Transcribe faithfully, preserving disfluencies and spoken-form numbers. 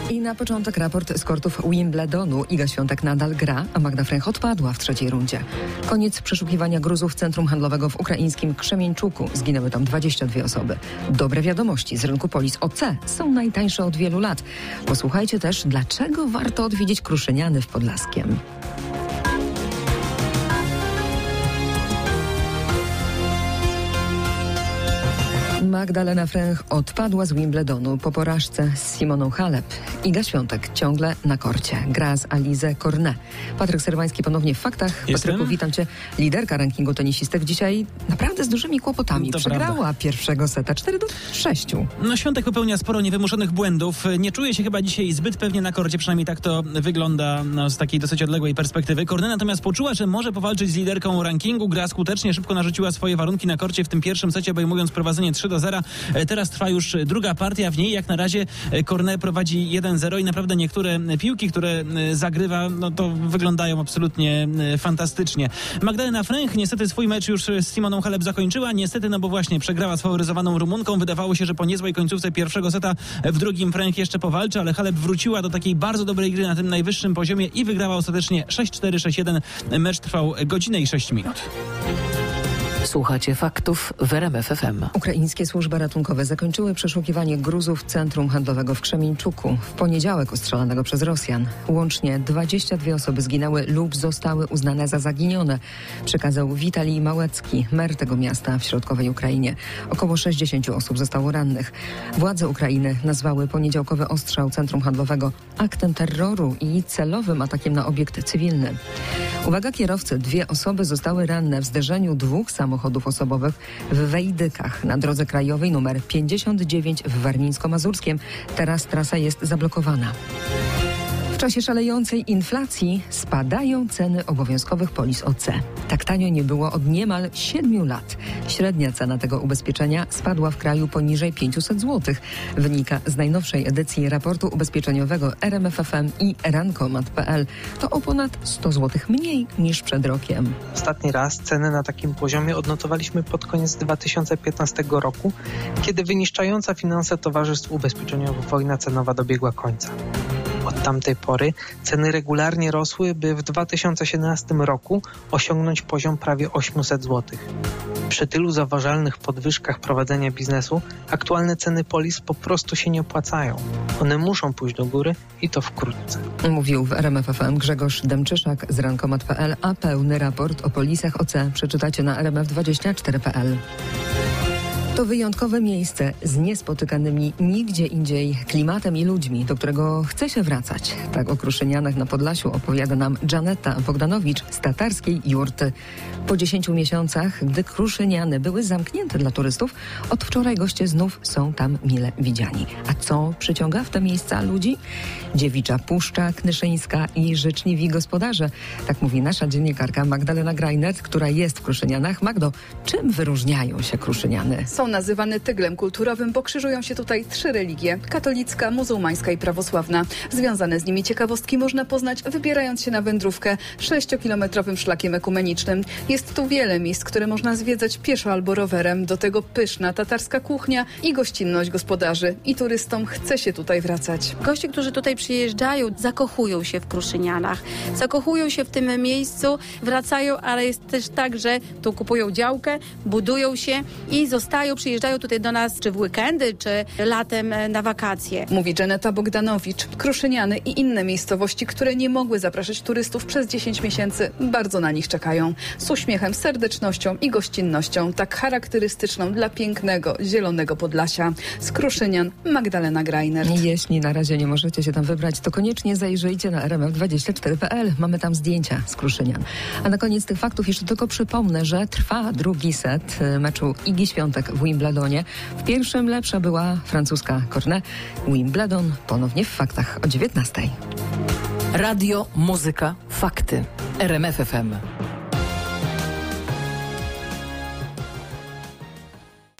I na początek raport z kortów Wimbledonu. Iga Świątek nadal gra, a Magda Fręch odpadła w trzeciej rundzie. Koniec przeszukiwania gruzów centrum handlowego w ukraińskim Krzemieńczuku. Zginęły tam dwadzieścia dwie osoby. Dobre wiadomości z rynku polis O C są najtańsze od wielu lat. Posłuchajcie też, dlaczego warto odwiedzić Kruszyniany w Podlaskiem. Magdalena Fręch odpadła z Wimbledonu po porażce z Simoną Halep. Iga Świątek ciągle na korcie. Gra z Alizę Cornet. Patryk Serwański ponownie w faktach. Jestem? Patryku, witam cię. Liderka rankingu tenisistek dzisiaj naprawdę z dużymi kłopotami. To Przegrała prawda. pierwszego seta cztery do sześciu. No Świątek popełnia sporo niewymuszonych błędów. Nie czuje się chyba dzisiaj zbyt pewnie na korcie, przynajmniej tak to wygląda no, z takiej dosyć odległej perspektywy. Cornet natomiast poczuła, że może powalczyć z liderką rankingu. Gra skutecznie, szybko narzuciła swoje warunki na korcie w tym pierwszym secie, obejmując prowadzenie trzy do zera. Teraz trwa już druga partia. W niej jak na razie Cornet prowadzi jeden zero i naprawdę niektóre piłki, które zagrywa, no to wyglądają absolutnie fantastycznie. Magdalena Fręch niestety swój mecz już z Simoną Halep zakończyła. Niestety, no bo właśnie przegrała z faworyzowaną Rumunką. Wydawało się, że po niezłej końcówce pierwszego seta w drugim Fręch jeszcze powalczy, ale Halep wróciła do takiej bardzo dobrej gry na tym najwyższym poziomie i wygrała ostatecznie sześć cztery, sześć jeden. Mecz trwał godzinę i sześć minut. Słuchacie faktów w R M F F M. Ukraińskie służby ratunkowe zakończyły przeszukiwanie gruzów centrum handlowego w Krzemieńczuku w poniedziałek ostrzelonego przez Rosjan. Łącznie dwadzieścia dwie osoby zginęły lub zostały uznane za zaginione, przekazał Witalij Małecki, mer tego miasta w środkowej Ukrainie. Około sześćdziesiąt osób zostało rannych. Władze Ukrainy nazwały poniedziałkowy ostrzał centrum handlowego aktem terroru i celowym atakiem na obiekt cywilny. Uwaga kierowcy, dwie osoby zostały ranne w zderzeniu dwóch samochodów osobowych w Wejdykach na drodze krajowej nr pięćdziesiąt dziewięć w Warmińsko-Mazurskiem. Teraz trasa jest zablokowana. W czasie szalejącej inflacji spadają ceny obowiązkowych polis O C. Tak tanio nie było od niemal siedmiu lat. Średnia cena tego ubezpieczenia spadła w kraju poniżej pięćset złotych. Wynika z najnowszej edycji raportu ubezpieczeniowego R M F F M i rankomat kropka p l. To o ponad sto złotych mniej niż przed rokiem. Ostatni raz ceny na takim poziomie odnotowaliśmy pod koniec dwa tysiące piętnastego roku, kiedy wyniszczająca finanse towarzystw ubezpieczeniowych wojna cenowa dobiegła końca. Od tamtej pory ceny regularnie rosły, by w dwa tysiące siedemnastym roku osiągnąć poziom prawie osiemset złotych. Przy tylu zauważalnych podwyżkach prowadzenia biznesu aktualne ceny polis po prostu się nie opłacają. One muszą pójść do góry i to wkrótce. Mówił w R M F F M Grzegorz Demczyszak z rankomat kropka p l, a pełny raport o polisach O C przeczytacie na r m f dwadzieścia cztery kropka p l. To wyjątkowe miejsce z niespotykanymi nigdzie indziej klimatem i ludźmi, do którego chce się wracać. Tak o Kruszynianach na Podlasiu opowiada nam Janeta Bogdanowicz z tatarskiej jurty. Po dziesięciu miesiącach, gdy Kruszyniany były zamknięte dla turystów, od wczoraj goście znów są tam mile widziani. A co przyciąga w te miejsca ludzi? Dziewicza Puszcza Knyszyńska i życzliwi gospodarze. Tak mówi nasza dziennikarka Magdalena Grajnet, która jest w Kruszynianach. Magdo, czym wyróżniają się Kruszyniany? Są nazywane tyglem kulturowym, bo krzyżują się tutaj trzy religie: katolicka, muzułmańska i prawosławna. Związane z nimi ciekawostki można poznać, wybierając się na wędrówkę sześciokilometrowym szlakiem ekumenicznym. Jest tu wiele miejsc, które można zwiedzać pieszo albo rowerem. Do tego pyszna tatarska kuchnia i gościnność gospodarzy. I turystom chce się tutaj wracać. Goście, którzy tutaj przyjeżdżają, zakochują się w Kruszynianach. Zakochują się w tym miejscu, wracają, ale jest też tak, że tu kupują działkę, budują się i zostają, przyjeżdżają tutaj do nas czy w weekendy, czy latem na wakacje. Mówi Janeta Bogdanowicz. Kruszyniany i inne miejscowości, które nie mogły zapraszać turystów przez dziesięć miesięcy, bardzo na nich czekają. Z uśmiechem, serdecznością i gościnnością, tak charakterystyczną dla pięknego, zielonego Podlasia. Z Kruszynian Magdalena Grajner. Jeśli na razie nie możecie się tam wybrać, to koniecznie zajrzyjcie na r m f dwadzieścia cztery kropka p l. Mamy tam zdjęcia z Kruszynian. A na koniec tych faktów jeszcze tylko przypomnę, że trwa drugi set meczu Igi Świątek w Wimbledonie. W pierwszym lepsza była francuska Cornet. Wimbledon ponownie w faktach o dziewiętnastej. Radio, muzyka, fakty. R M F F M.